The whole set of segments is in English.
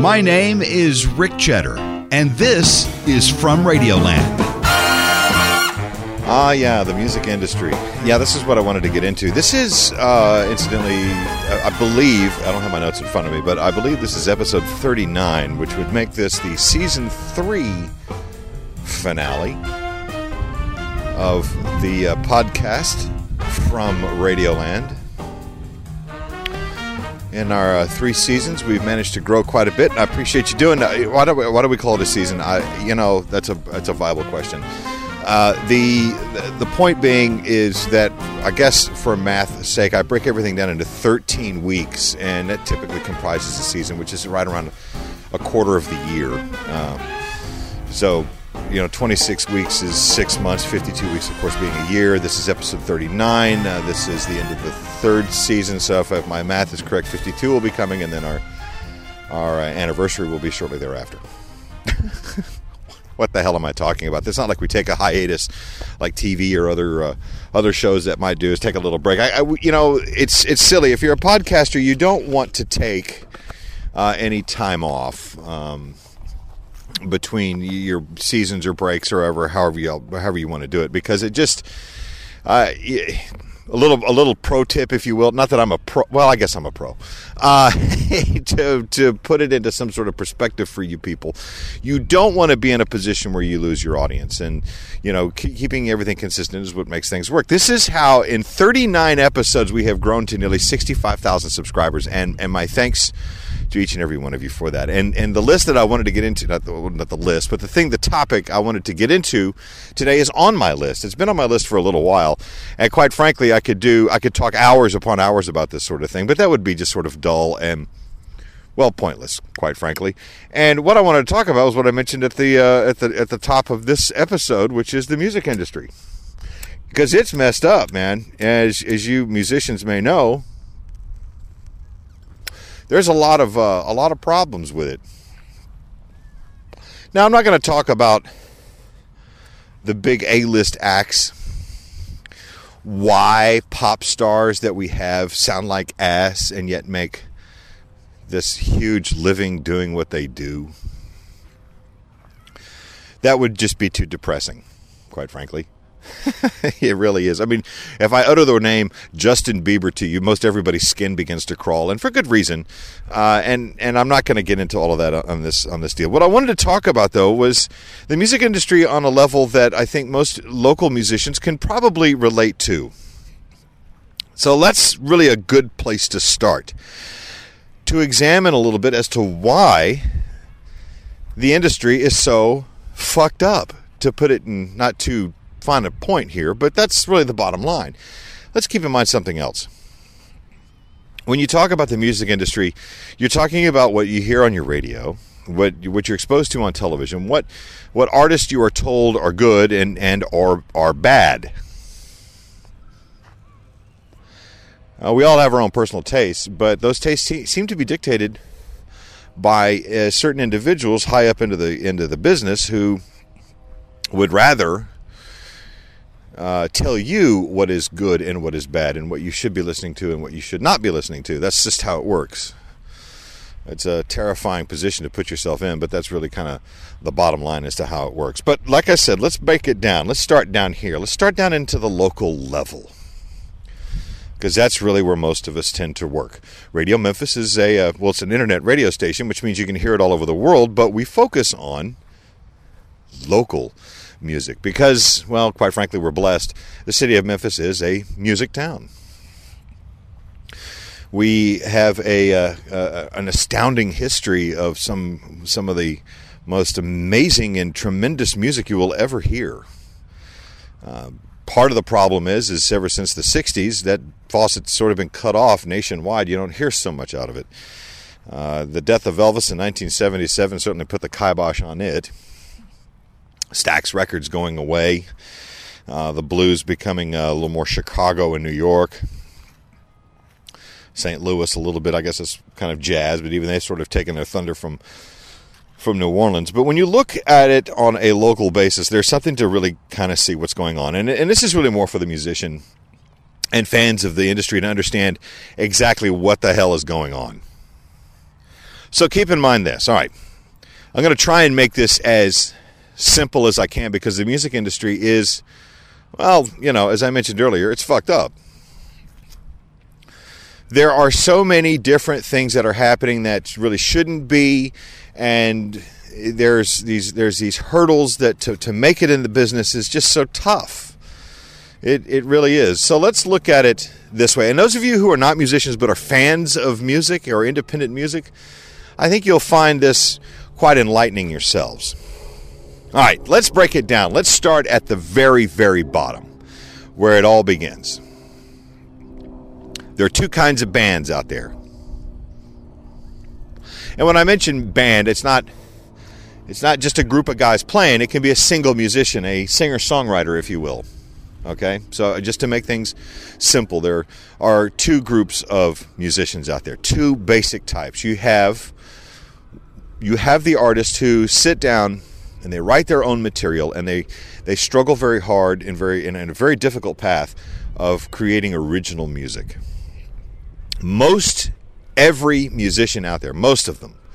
My name is Rick Cheddar, and this is From Radioland. Yeah, the music industry. Yeah, this is what I wanted to get into. This is, incidentally, I believe, I don't have my notes in front of me, but I believe this is episode 39, which would make this the season 3 finale of the podcast From Radioland. In our 3 seasons, we've managed to grow quite a bit, and I appreciate you doing that. Why do we call it a season? That's a viable question. The point being is that, I guess for math's sake, I break everything down into 13 weeks, and that typically comprises a season, which is right around a quarter of the year. So 26 weeks is 6 months, 52 weeks, of course, being a year. This is episode 39. This is the end of the 3rd season, so if my math is correct, 52 will be coming, and then our anniversary will be shortly thereafter. What the hell am I talking about? It's not like we take a hiatus like TV or other shows that might do, is take a little break. It's silly. If you're a podcaster, you don't want to take any time off between your seasons or breaks or however you want to do it, because it just a little pro tip, if you will. Not that I'm a pro. Well, I guess I'm a pro. To put it into some sort of perspective for you people, you don't want to be in a position where you lose your audience, and keeping everything consistent is what makes things work. This is how, in 39 episodes, we have grown to nearly 65,000 subscribers, and my thanks to each and every one of you for that. And the list that I wanted to get into, not the list, but the topic I wanted to get into today is on my list. It's been on my list for a little while, and quite frankly, I could talk hours upon hours about this sort of thing, but that would be just sort of dull and, well, pointless, quite frankly. And what I wanted to talk about was what I mentioned at the top of this episode, which is the music industry, because it's messed up, man. As you musicians may know, there's a lot of problems with it. Now, I'm not going to talk about the big A-list acts, why pop stars that we have sound like ass and yet make this huge living doing what they do. That would just be too depressing, quite frankly. It really is. I mean, if I utter the name Justin Bieber to you, most everybody's skin begins to crawl, and for good reason. And I'm not going to get into all of that on this deal. What I wanted to talk about, though, was the music industry on a level that I think most local musicians can probably relate to. So that's really a good place to start, to examine a little bit as to why the industry is so fucked up, to put it in not too fine a point here, but that's really the bottom line. Let's keep in mind something else. When you talk about the music industry, you're talking about what you hear on your radio, what you're exposed to on television, what artists you are told are good and are bad. We all have our own personal tastes, but those tastes seem to be dictated by certain individuals high up into the business who would rather tell you what is good and what is bad, and what you should be listening to and what you should not be listening to. That's just how it works. It's a terrifying position to put yourself in, but that's really kind of the bottom line as to how it works. But like I said, let's break it down. Let's start down here. Let's start down into the local level, because that's really where most of us tend to work. Radio Memphis is it's an internet radio station, which means you can hear it all over the world, but we focus on local music because, well, quite frankly, we're blessed. The city of Memphis is a music town. We have an astounding history of some of the most amazing and tremendous music you will ever hear. Part of the problem is ever since the 60s, that faucet's sort of been cut off nationwide. You don't hear so much out of it. The death of Elvis in 1977 certainly put the kibosh on it. Stax Records going away. The blues becoming a little more Chicago and New York. St. Louis a little bit, I guess it's kind of jazz, but even they've sort of taken their thunder from New Orleans. But when you look at it on a local basis, there's something to really kind of see what's going on. And this is really more for the musician and fans of the industry to understand exactly what the hell is going on. So keep in mind this. All right. I'm going to try and make this as simple as I can because the music industry is, well, as I mentioned earlier, it's fucked up. There are so many different things that are happening that really shouldn't be, and there's these hurdles that to make it in the business is just so tough. It really is. So let's look at it this way. And those of you who are not musicians but are fans of music or independent music, I think you'll find this quite enlightening yourselves. All right, let's break it down. Let's start at the very, very bottom, where it all begins. There are two kinds of bands out there. And when I mention band, it's not just a group of guys playing. It can be a single musician, a singer-songwriter, if you will. Okay? So just to make things simple, there are two groups of musicians out there, two basic types. You have the artists who sit down and they write their own material, and they struggle very hard in a very difficult path of creating original music. Every musician out there, most of them,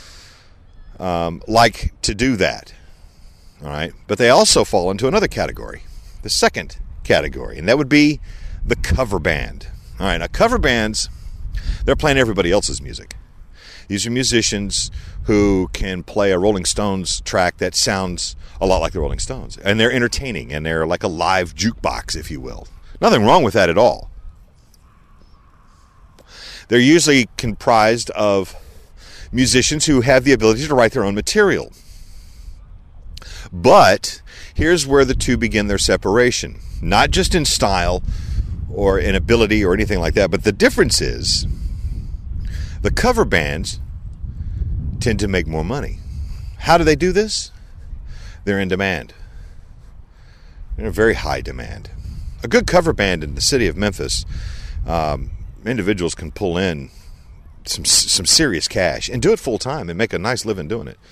like to do that. All right, but they also fall into another category, the second category, and that would be the cover band. All right, now cover bands, they're playing everybody else's music. These are musicians who can play a Rolling Stones track that sounds a lot like the Rolling Stones. And they're entertaining, and they're like a live jukebox, if you will. Nothing wrong with that at all. They're usually comprised of musicians who have the ability to write their own material. But here's where the two begin their separation. Not just in style or in ability or anything like that, but the difference is the cover bands tend to make more money. How do they do this? They're in demand. They're in very high demand. A good cover band in the city of Memphis, individuals can pull in some serious cash and do it full time and make a nice living doing it.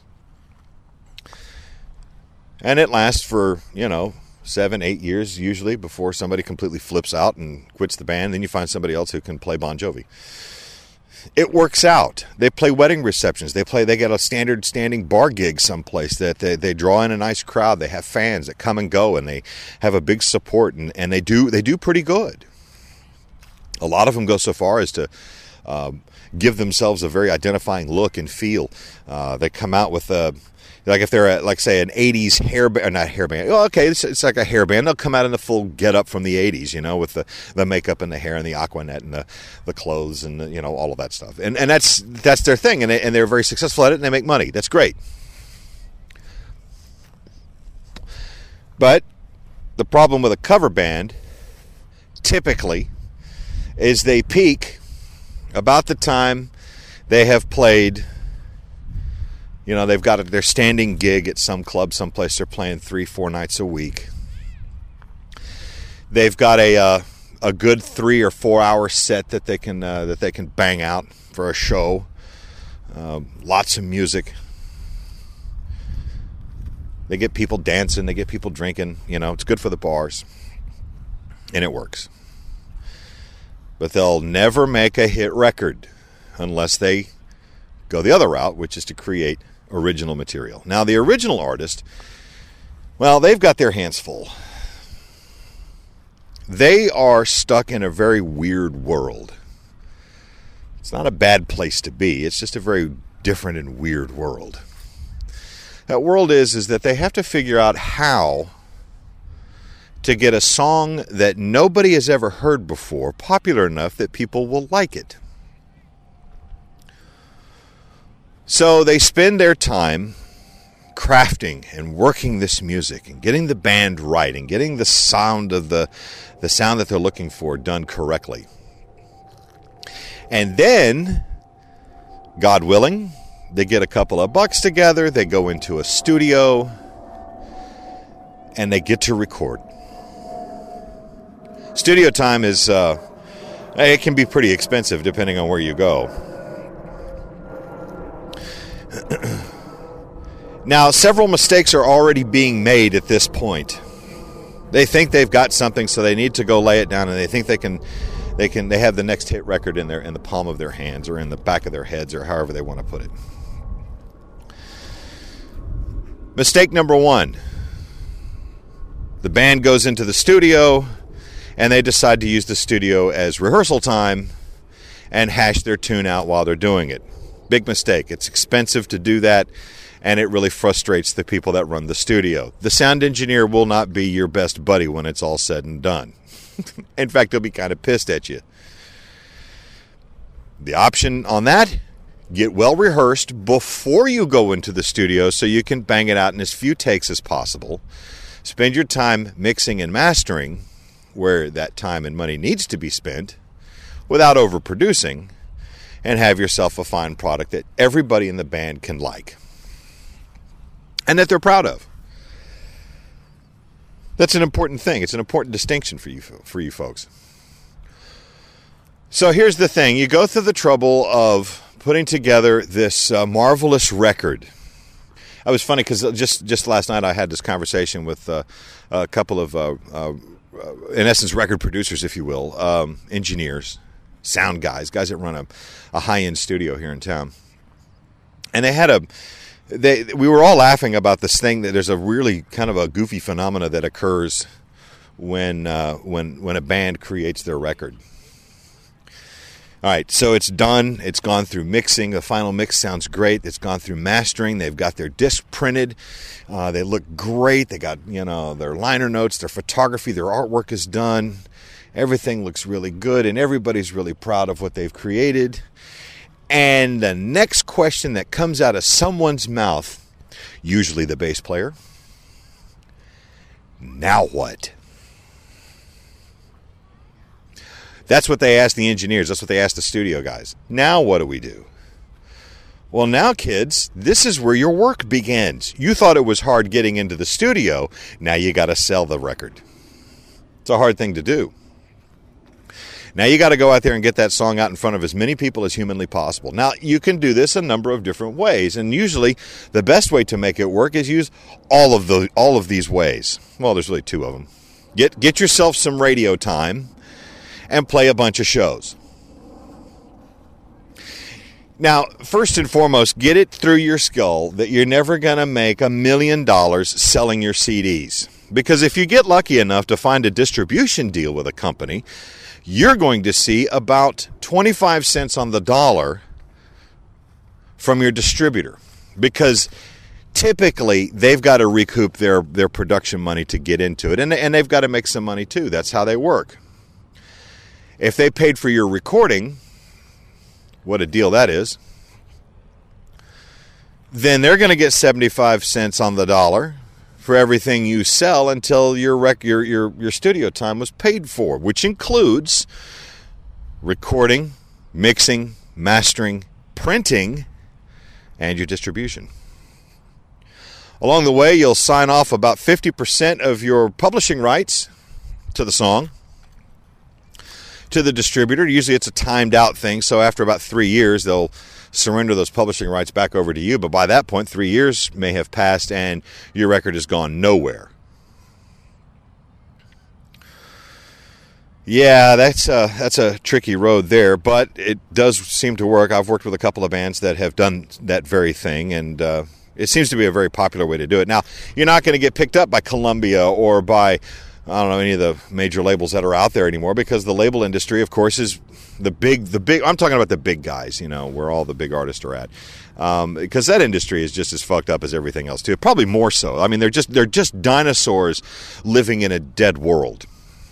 And it lasts for, 7-8 years usually before somebody completely flips out and quits the band. Then you find somebody else who can play Bon Jovi. It works out. They play wedding receptions. They get a standard standing bar gig someplace that they draw in a nice crowd. They have fans that come and go, and they have a big support, and they do pretty good. A lot of them go so far as to give themselves a very identifying look and feel. They come out with like if they're at, like, say, an 80s not hairband. Oh, okay, it's like a hairband. They'll come out in the full get-up from the 80s, with the makeup and the hair and the Aquanet and the clothes and, all of that stuff. And that's their thing, and they're very successful at it, and they make money. That's great. But the problem with a cover band, typically, is they peak about the time they have played. They've got their standing gig at some club someplace. They're playing 3-4 nights a week. They've got a good 3 or 4 hour set that they can bang out for a show. Lots of music. They get people dancing. They get people drinking. It's good for the bars, and it works. But they'll never make a hit record unless they go the other route, which is to create original material. Now, the original artist, well, they've got their hands full. They are stuck in a very weird world. It's not a bad place to be. It's just a very different and weird world. That world is that they have to figure out how to get a song that nobody has ever heard before popular enough that people will like it. So they spend their time crafting and working this music and getting the band right and getting the sound the sound that they're looking for done correctly. And then, God willing, they get a couple of bucks together, they go into a studio, and they get to record. Studio time is, it can be pretty expensive depending on where you go. Now, several mistakes are already being made at this point. They think they've got something, so they need to go lay it down, and they think they can they have the next hit record in the palm of their hands or in the back of their heads or however they want to put it. Mistake number 1. The band goes into the studio and they decide to use the studio as rehearsal time and hash their tune out while they're doing it. Big mistake. It's expensive to do that, and it really frustrates the people that run the studio. The sound engineer will not be your best buddy when it's all said and done. In fact, he'll be kind of pissed at you. The option on that, get well rehearsed before you go into the studio so you can bang it out in as few takes as possible. Spend your time mixing and mastering where that time and money needs to be spent without overproducing, and have yourself a fine product that everybody in the band can like and that they're proud of. That's an important thing. It's an important distinction for you folks. So here's the thing. You go through the trouble of putting together this marvelous record. It was funny because just last night I had this conversation with a couple of, in essence, record producers, if you will, engineers, sound guys that run a high-end studio here in town. And we were all laughing about this thing that there's a really kind of a goofy phenomena that occurs when a band creates their record. All right, so it's done. It's gone through mixing. The final mix sounds great. It's gone through mastering. They've got their disc printed. They look great. They got, their liner notes, their photography, their artwork is done. Everything looks really good, and everybody's really proud of what they've created. And the next question that comes out of someone's mouth, usually the bass player, now what? That's what they ask the engineers. That's what they ask the studio guys. Now what do we do? Well, now, kids, this is where your work begins. You thought it was hard getting into the studio. Now you got to sell the record. It's a hard thing to do. Now you got to go out there and get that song out in front of as many people as humanly possible. Now, you can do this a number of different ways, and usually the best way to make it work is use all of these ways. Well, there's really 2 of them. Get yourself some radio time and play a bunch of shows. Now, first and foremost, get it through your skull that you're never going to make $1 million selling your CDs. Because if you get lucky enough to find a distribution deal with a company, you're going to see about 25 cents on the dollar from your distributor. Because typically, they've got to recoup their production money to get into it. And they've got to make some money too. That's how they work. If they paid for your recording, what a deal that is, then they're going to get 75 cents on the dollar for everything you sell until your studio time was paid for, which includes recording, mixing, mastering, printing, and your distribution. Along the way, you'll sign off about 50% of your publishing rights to the song to the distributor. Usually it's a timed out thing, so after about 3 years, they'll surrender those publishing rights back over to you. But by that point, 3 years may have passed and your record has gone nowhere. Yeah, that's a tricky road there, but it does seem to work. I've worked with a couple of bands that have done that very thing, and it seems to be a very popular way to do it. Now, you're not going to get picked up by Columbia or by, I don't know, any of the major labels that are out there anymore, because the label industry, of course, is the big, I'm talking about the big guys, where all the big artists are at. Because that industry is just as fucked up as everything else too. Probably more so. I mean, they're just dinosaurs living in a dead world.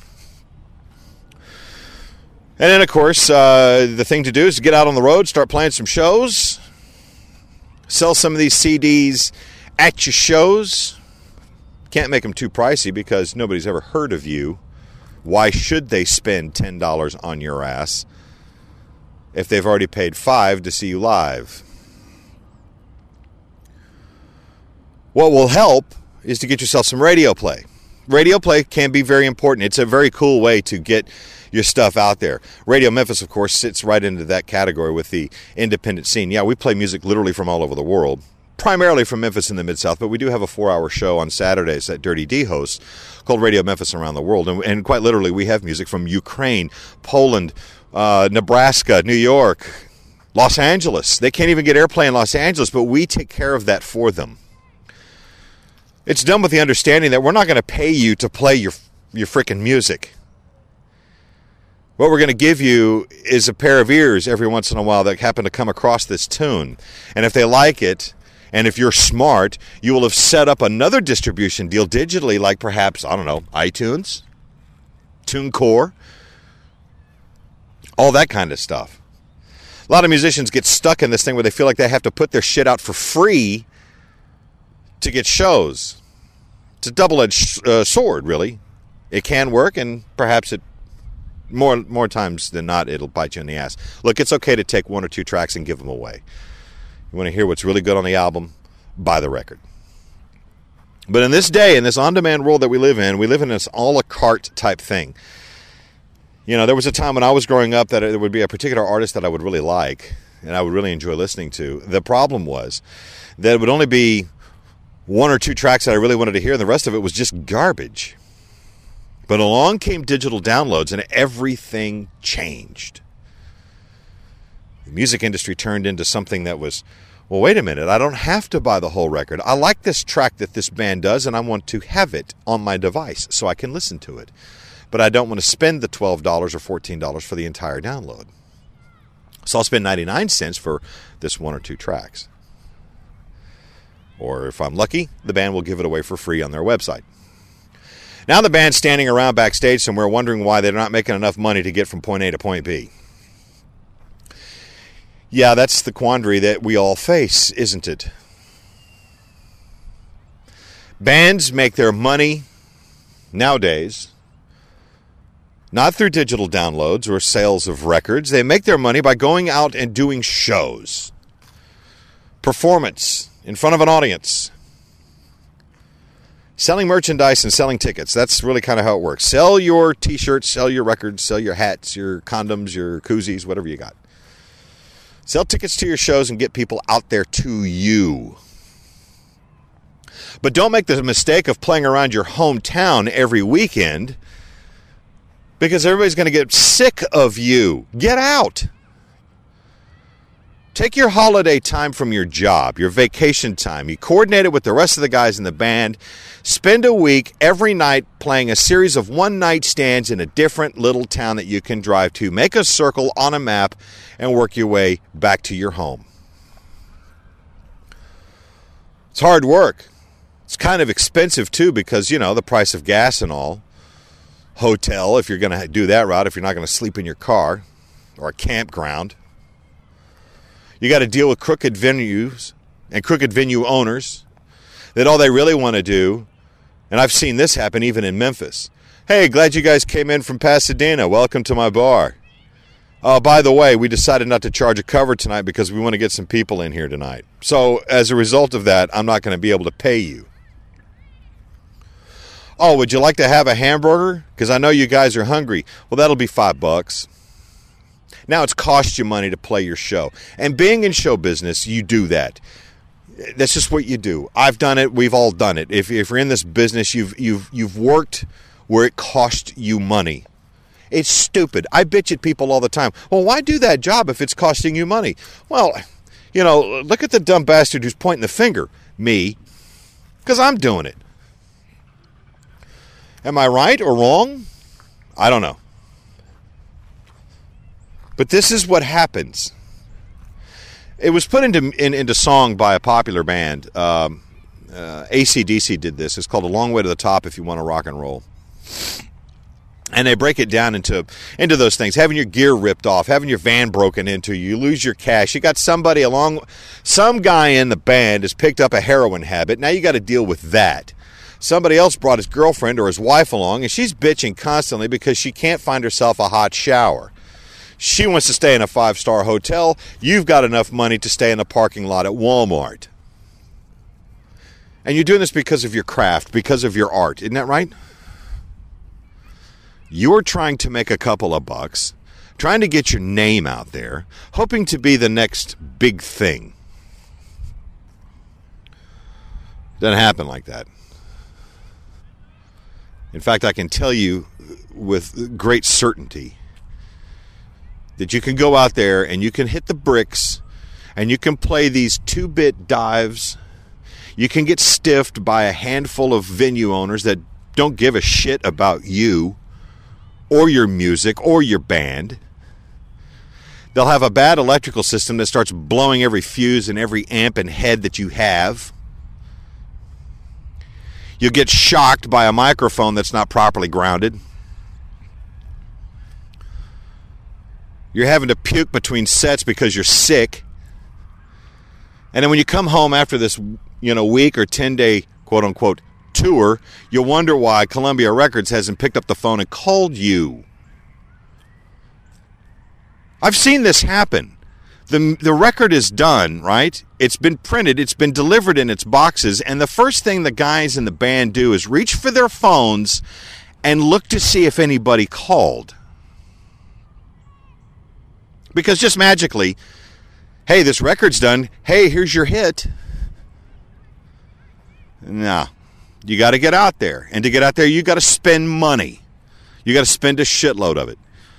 And then, of course, the thing to do is get out on the road, start playing some shows, sell some of these CDs at your shows. Can't make them too pricey because nobody's ever heard of you. Why should they spend $10 on your ass if they've already paid $5 to see you live? What will help is to get yourself some radio play. Radio play can be very important. It's a very cool way to get your stuff out there. Radio Memphis, of course, sits right into that category with the independent scene. Yeah, we play music literally from all over the world. primarily from Memphis in the Mid-South, but we do have a 4-hour show on Saturdays that Dirty D hosts called Radio Memphis Around the World. And quite literally, we have music from Ukraine, Poland, Nebraska, New York, Los Angeles. They can't even get airplay in Los Angeles, but we take care of that for them. It's done with the understanding that we're not going to pay you to play your freaking music. What we're going to give you is a pair of ears every once in a while that happen to come across this tune. And if they like it, and if you're smart, you will have set up another distribution deal digitally, like perhaps, I don't know, iTunes, TuneCore, all that kind of stuff. A lot of musicians get stuck in this thing where they feel like they have to put their shit out for free to get shows. It's a double-edged sword, really. It can work, and perhaps it more times than not, it'll bite you in the ass. Look, it's okay to take 1 or 2 tracks and give them away. You want to hear what's really good on the album? Buy the record. But in this day, in this on-demand world that we live in this a la carte type thing. You know, there was a time when I was growing up that there would be a particular artist that I would really like and I would really enjoy listening to. The problem was that it would only be 1 or 2 tracks that I really wanted to hear, and the rest of it was just garbage. But along came digital downloads, and everything changed. The music industry turned into something that was, well, wait a minute, I don't have to buy the whole record. I like this track that this band does, and I want to have it on my device so I can listen to it. But I don't want to spend the $12 or $14 for the entire download. So I'll spend 99 cents for this 1 or 2 tracks. Or if I'm lucky, the band will give it away for free on their website. Now the band's standing around backstage somewhere wondering why they're not making enough money to get from point A to point B. Yeah, that's the quandary that we all face, isn't it? Bands make their money nowadays not through digital downloads or sales of records. They make their money by going out and doing shows. Performance in front of an audience. Selling merchandise and selling tickets. That's really kind of how it works. Sell your t-shirts, sell your records, sell your hats, your condoms, your koozies, whatever you got. Sell tickets to your shows and get people out there to you. But don't make the mistake of playing around your hometown every weekend, because everybody's going to get sick of you. Get out. Take your holiday time from your job, your vacation time. You coordinate it with the rest of the guys in the band. Spend a week every night playing a series of one-night stands in a different little town that you can drive to. Make a circle on a map and work your way back to your home. It's hard work. It's kind of expensive, too, because, you know, the price of gas and all. Hotel, if you're going to do that route, if you're not going to sleep in your car or a campground. You got to deal with crooked venues and crooked venue owners that all they really want to do, and I've seen this happen even in Memphis. Hey, glad you guys came in from Pasadena. Welcome to my bar. Oh, by the way, we decided not to charge a cover tonight because we want to get some people in here tonight. So as a result of that, I'm not going to be able to pay you. Oh, would you like to have a hamburger? Because I know you guys are hungry. Well, that'll be $5. Now it's cost you money to play your show. And being in show business, you do that. That's just what you do. I've done it. We've all done it. If you're in this business, you've worked where it cost you money. It's stupid. I bitch at people all the time. Well, why do that job if it's costing you money? Well, you know, look at the dumb bastard who's pointing the finger. Me. Because I'm doing it. Am I right or wrong? I don't know. But this is what happens. It was put into song by a popular band. AC/DC did this. It's called A Long Way to the Top If You Want to Rock and Roll. And they break it down into those things. Having your gear ripped off, having your van broken into, you lose your cash. You got some guy in the band has picked up a heroin habit. Now you got to deal with that. Somebody else brought his girlfriend or his wife along, and she's bitching constantly because she can't find herself a hot shower. She wants to stay in a 5-star hotel. You've got enough money to stay in a parking lot at Walmart. And you're doing this because of your craft, because of your art. Isn't that right? You're trying to make a couple of bucks, trying to get your name out there, hoping to be the next big thing. Doesn't happen like that. In fact, I can tell you with great certainty that you can go out there and you can hit the bricks and you can play these 2-bit dives. You can get stiffed by a handful of venue owners that don't give a shit about you or your music or your band. They'll have a bad electrical system that starts blowing every fuse and every amp and head that you have. You'll get shocked by a microphone that's not properly grounded. You're having to puke between sets because you're sick. And then when you come home after this, week or 10-day, quote-unquote, tour, you'll wonder why Columbia Records hasn't picked up the phone and called you. I've seen this happen. The record is done, right? It's been printed, it's been delivered in its boxes, and the first thing the guys in the band do is reach for their phones and look to see if anybody called. Because just magically, hey, this record's done. Hey, here's your hit. Nah, you got to get out there. And to get out there, you got to spend money. You got to spend a shitload of it.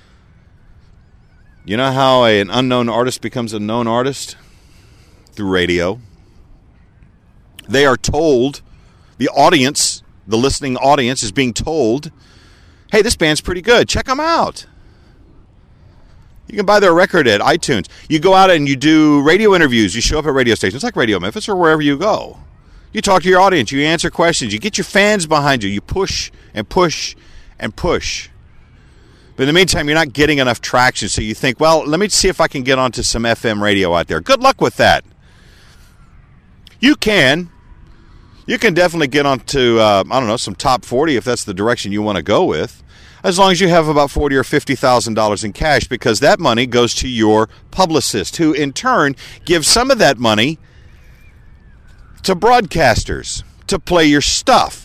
You know how an unknown artist becomes a known artist? Through radio. They are told, the audience, the listening audience is being told, hey, this band's pretty good. Check them out. You can buy their record at iTunes. You go out and you do radio interviews. You show up at radio stations like Radio Memphis or wherever you go. You talk to your audience. You answer questions. You get your fans behind you. You push and push and push. But in the meantime, you're not getting enough traction, so you think, well, let me see if I can get onto some FM radio out there. Good luck with that. You can. You can definitely get onto, some top 40 if that's the direction you want to go with, as long as you have about $40,000 or $50,000 in cash, because that money goes to your publicist, who in turn gives some of that money to broadcasters to play your stuff.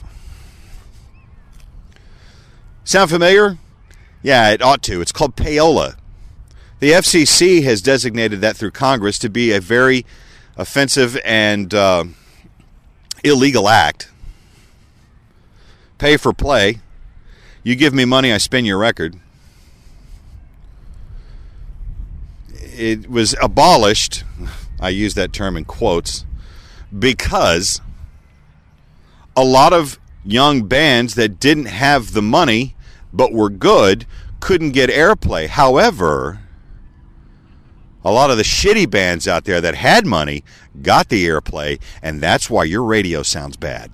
Sound familiar? Yeah, it ought to. It's called payola. The FCC has designated that through Congress to be a very offensive and illegal act. Pay for play. You give me money, I spin your record. It was abolished, I use that term in quotes, because a lot of young bands that didn't have the money but were good couldn't get airplay. However, a lot of the shitty bands out there that had money got the airplay, and that's why your radio sounds bad.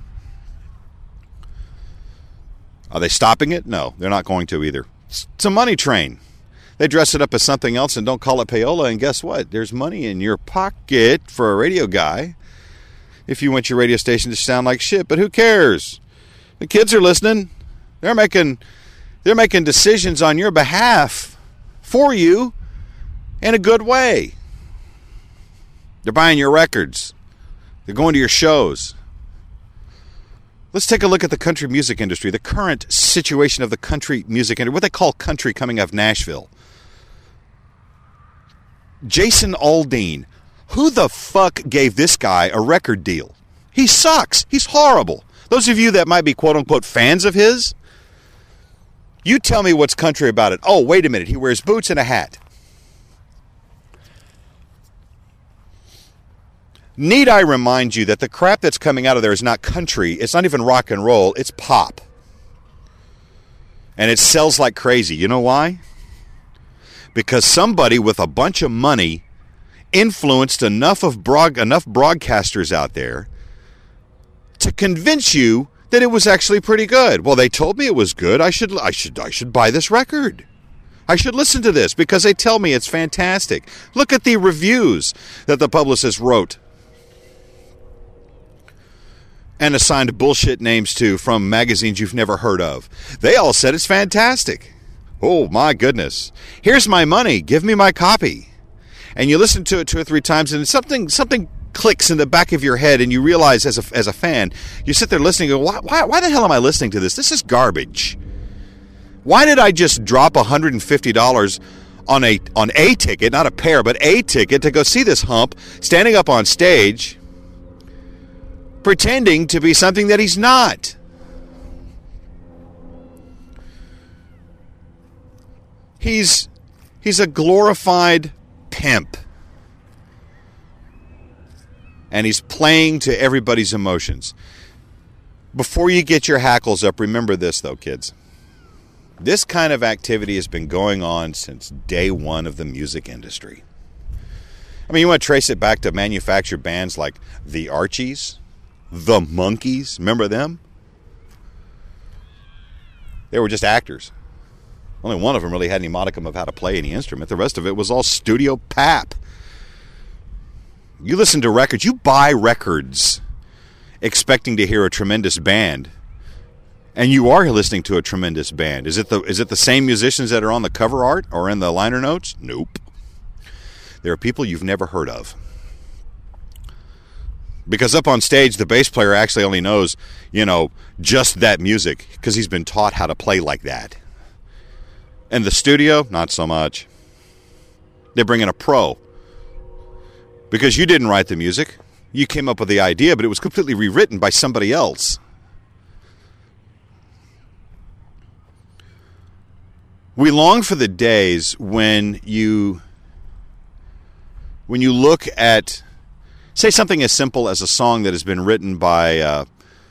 Are they stopping it? No, they're not going to either. It's a money train. They dress it up as something else and don't call it payola, and guess what? There's money in your pocket for a radio guy if you want your radio station to sound like shit, but who cares? The kids are listening. They're making decisions on your behalf for you in a good way. They're buying your records. They're going to your shows. Let's take a look at the country music industry, the current situation of the country music industry, what they call country coming out of Nashville. Jason Aldean. Who the fuck gave this guy a record deal? He sucks. He's horrible. Those of you that might be quote-unquote fans of his, you tell me what's country about it. Oh, wait a minute. He wears boots and a hat. Need I remind you that the crap that's coming out of there is not country. It's not even rock and roll. It's pop. And it sells like crazy. You know why? Because somebody with a bunch of money influenced enough broadcasters out there to convince you that it was actually pretty good. Well, they told me it was good. I should buy this record. I should listen to this because they tell me it's fantastic. Look at the reviews that the publicist wrote and assigned bullshit names to from magazines you've never heard of. They all said it's fantastic. Oh, my goodness. Here's my money. Give me my copy. And you listen to it 2 or 3 times, and something clicks in the back of your head, and you realize as a fan, you sit there listening and go, why the hell am I listening to this? This is garbage. Why did I just drop $150 on a ticket, not a pair, but a ticket to go see this hump standing up on stage pretending to be something that he's not. He's a glorified pimp. And he's playing to everybody's emotions. Before you get your hackles up, remember this, though, kids. This kind of activity has been going on since day one of the music industry. I mean, you want to trace it back to manufactured bands like the Archies, the Monkees. Remember them? They were just actors. Only one of them really had any modicum of how to play any instrument. The rest of it was all studio pap. You listen to records, you buy records expecting to hear a tremendous band. And you are listening to a tremendous band. Is it the same musicians that are on the cover art or in the liner notes? Nope. There are people you've never heard of. Because up on stage, the bass player actually only knows, just that music because he's been taught how to play like that. And the studio, not so much. They bring in a pro. Because you didn't write the music. You came up with the idea, but it was completely rewritten by somebody else. We long for the days when you look at, say, something as simple as a song that has been written by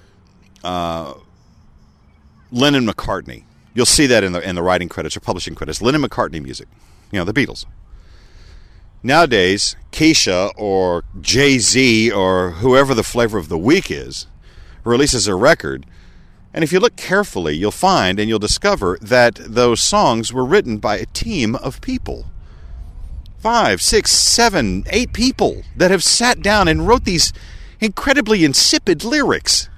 Lennon McCartney. You'll see that in the writing credits or publishing credits. Lennon McCartney music. The Beatles. Nowadays, Keisha or Jay-Z or whoever the flavor of the week is releases a record. And if you look carefully, you'll find and you'll discover that those songs were written by a team of people. 5, 6, 7, 8 people that have sat down and wrote these incredibly insipid lyrics.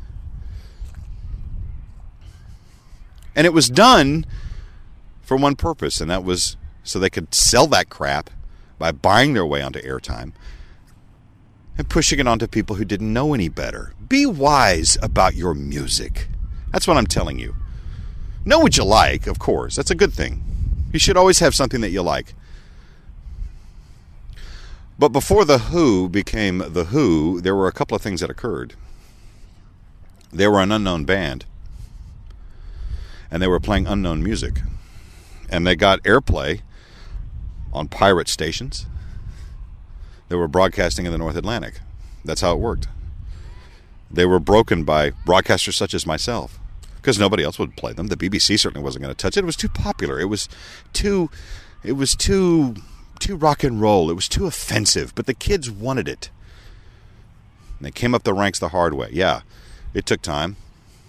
And it was done for one purpose, and that was so they could sell that crap by buying their way onto airtime and pushing it onto people who didn't know any better. Be wise about your music. That's what I'm telling you. Know what you like, of course. That's a good thing. You should always have something that you like. But before The Who became The Who, there were a couple of things that occurred. They were an unknown band. And they were playing unknown music. And they got airplay on pirate stations. They were broadcasting in the North Atlantic. That's how it worked. They were broken by broadcasters such as myself, because nobody else would play them. The BBC certainly wasn't going to touch it. It was too popular. It was too rock and roll. It was too offensive, but the kids wanted it. And they came up the ranks the hard way. Yeah, it took time.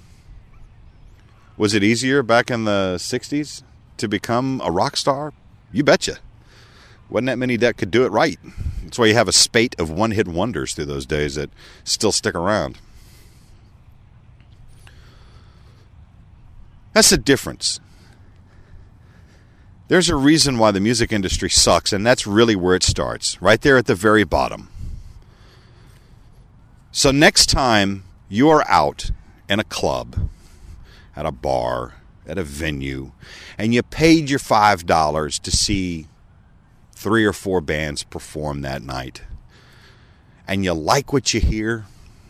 Was it easier back in the 60s to become a rock star? You betcha. Wasn't that many that could do it right. That's why you have a spate of one-hit wonders through those days that still stick around. That's the difference. There's a reason why the music industry sucks, and that's really where it starts, right there at the very bottom. So next time you are out in a club, at a bar, at a venue, and you paid your $5 to see 3 or 4 bands perform that night, and you like what you hear,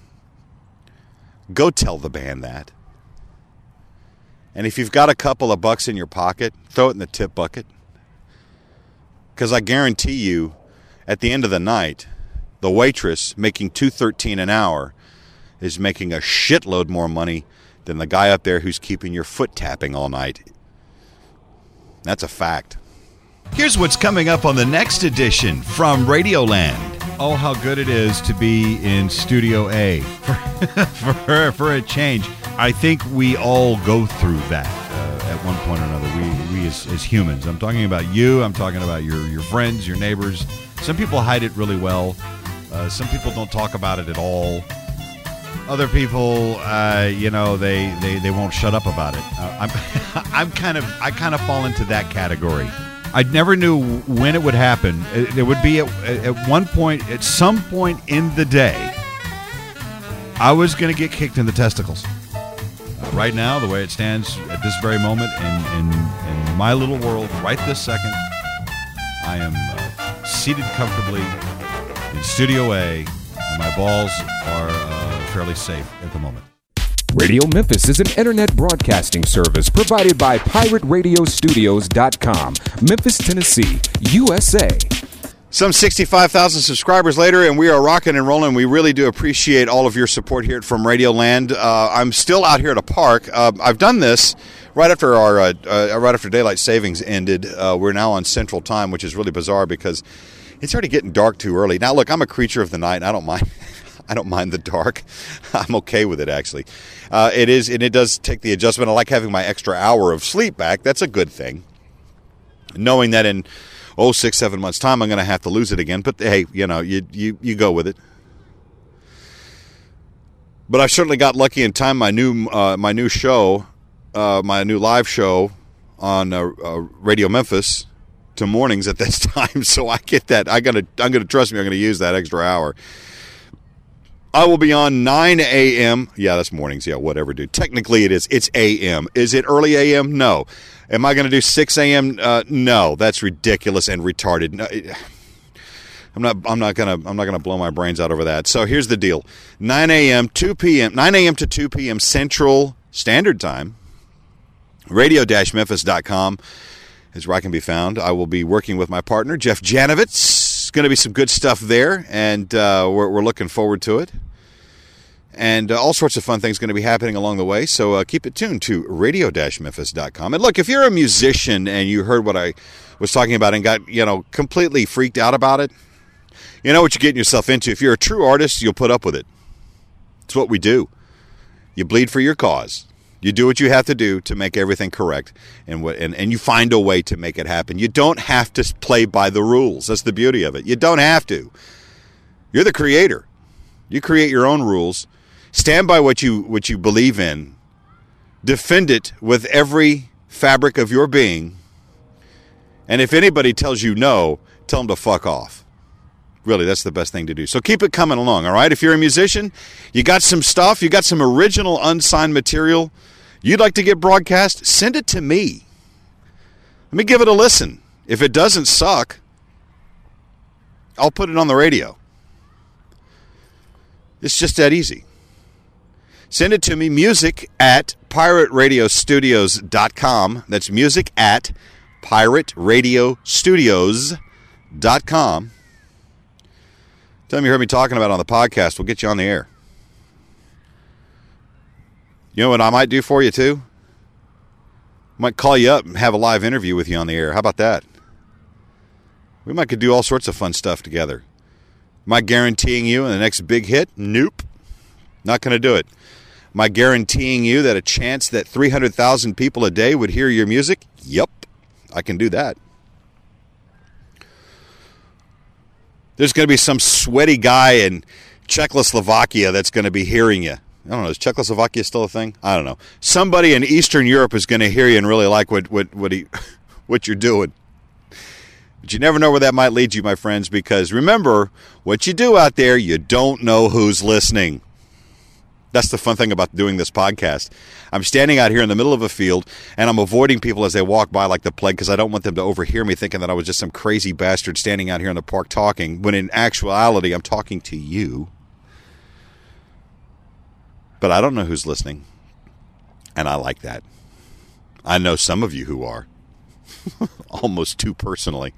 go tell the band that. And if you've got a couple of bucks in your pocket, throw it in the tip bucket. Because I guarantee you, at the end of the night, the waitress making $2.13 an hour is making a shitload more money than the guy up there who's keeping your foot tapping all night. That's a fact. Here's what's coming up on the next edition from Radioland. Oh, how good it is to be in Studio A for a change. I think we all go through that at one point or another. We as humans. I'm talking about you. I'm talking about your friends, your neighbors. Some people hide it really well. Some people don't talk about it at all. Other people, they won't shut up about it. I kind of fall into that category. I never knew when it would happen. It would be at one point, at some point in the day, I was going to get kicked in the testicles. Right now, the way it stands at this very moment in my little world, right this second, I am seated comfortably in Studio A, and my balls are fairly safe at the moment. Radio Memphis is an internet broadcasting service provided by PirateRadioStudios.com, Memphis, Tennessee, USA. Some 65,000 subscribers later, and we are rocking and rolling. We really do appreciate all of your support here from Radio Land. I'm still out here at a park. I've done this right after right after daylight savings ended. We're now on Central Time, which is really bizarre because it's already getting dark too early. Now, look, I'm a creature of the night. And I don't mind. I don't mind the dark. I'm okay with it, actually. It is, and it does take the adjustment. I like having my extra hour of sleep back. That's a good thing. Knowing that in 6-7 months' time, I'm going to have to lose it again. But hey, you go with it. But I certainly got lucky in time. My new show, my new live show on Radio Memphis to mornings at this time. So I get that. I'm gonna trust me. I'm gonna use that extra hour. I will be on 9 a.m. Yeah, that's mornings. Yeah, whatever, dude. Technically, it is. It's a.m. Is it early a.m.? No. Am I going to do 6 a.m.? No. That's ridiculous and retarded. No, I'm not gonna blow my brains out over that. So here's the deal: 9 a.m. to 2 p.m. Central Standard Time. Radio-Memphis.com is where I can be found. I will be working with my partner Jeff Janovitz. It's going to be some good stuff there, and we're looking forward to it. And all sorts of fun things going to be happening along the way, so keep it tuned to radio-memphis.com. And look, if you're a musician and you heard what I was talking about and got, completely freaked out about it, you know what you're getting yourself into. If you're a true artist, you'll put up with it. It's what we do. You bleed for your cause. You do what you have to do to make everything correct, and you find a way to make it happen. You don't have to play by the rules. That's the beauty of it. You don't have to. You're the creator. You create your own rules. Stand by what you believe in. Defend it with every fabric of your being. And if anybody tells you no, tell them to fuck off. Really, that's the best thing to do. So keep it coming along, all right? If you're a musician, you got some stuff, you got some original unsigned material you'd like to get broadcast, send it to me. Let me give it a listen. If it doesn't suck, I'll put it on the radio. It's just that easy. Send it to me, music@pirateradiostudios.com. That's music@pirateradiostudios.com. Tell them you heard me talking about it on the podcast. We'll get you on the air. You know what I might do for you, too? I might call you up and have a live interview with you on the air. How about that? We might could do all sorts of fun stuff together. Am I guaranteeing you the next big hit? Nope. Not going to do it. Am I guaranteeing you that a chance that 300,000 people a day would hear your music? Yep. I can do that. There's going to be some sweaty guy in Czechoslovakia that's going to be hearing you. I don't know. Is Czechoslovakia still a thing? I don't know. Somebody in Eastern Europe is going to hear you and really like what you're doing. But you never know where that might lead you, my friends, because remember, what you do out there, you don't know who's listening. That's the fun thing about doing this podcast. I'm standing out here in the middle of a field, and I'm avoiding people as they walk by like the plague because I don't want them to overhear me thinking that I was just some crazy bastard standing out here in the park talking, when in actuality, I'm talking to you. But I don't know who's listening, and I like that. I know some of you who are, almost too personally.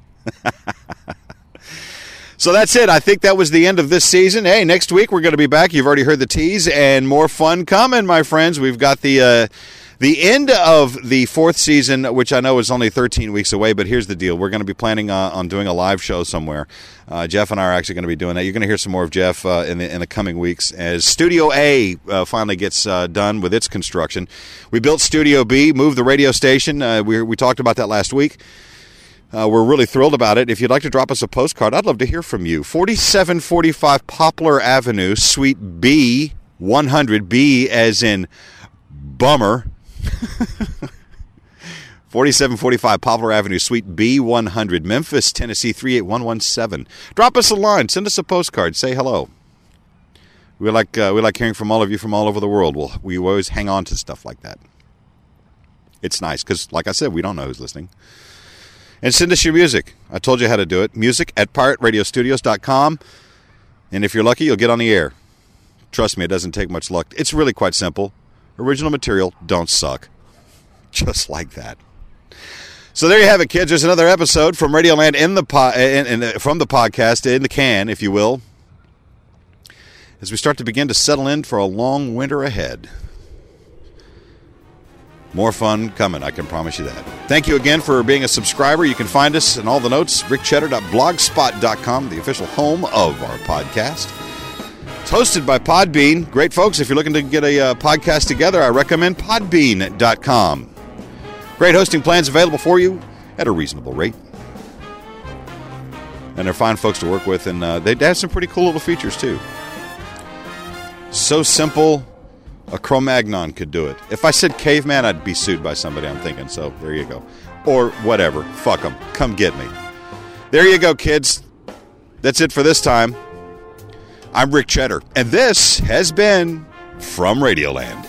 So that's it. I think that was the end of this season. Hey, next week we're going to be back. You've already heard the tease, and more fun coming, my friends. We've got the end of the fourth season, which I know is only 13 weeks away, but here's the deal. We're going to be planning on doing a live show somewhere. Jeff and I are actually going to be doing that. You're going to hear some more of Jeff in the coming weeks as Studio A finally gets done with its construction. We built Studio B, moved the radio station. We talked about that last week. We're really thrilled about it. If you'd like to drop us a postcard, I'd love to hear from you. 4745 Poplar Avenue, Suite B, 100, B as in bummer. 4745 Poplar Avenue, Suite B100, Memphis, Tennessee 38117. Drop us a line. Send us a postcard. Say hello. We like hearing from all of you from all over the world. We always hang on to stuff like that. It's nice because, like I said, we don't know who's listening. And send us your music. I told you how to do it. Music@pirateradiostudios.com. And if you're lucky, you'll get on the air. Trust me, it doesn't take much luck. It's really quite simple. Original material, don't suck. Just like that. So there you have it, kids. There's another episode from Radioland from the podcast, in the can, if you will, as we start to begin to settle in for a long winter ahead. More fun coming, I can promise you that. Thank you again for being a subscriber. You can find us in all the notes, rickcheddar.blogspot.com, the official home of our podcast. It's hosted by Podbean. Great folks. If you're looking to get a podcast together, I recommend podbean.com. Great hosting plans available for you at a reasonable rate. And they're fine folks to work with, and they have some pretty cool little features, too. So simple, a Cro-Magnon could do it. If I said caveman, I'd be sued by somebody, I'm thinking. So there you go. Or whatever. Fuck them. Come get me. There you go, kids. That's it for this time. I'm Rick Cheddar, and this has been From Radioland.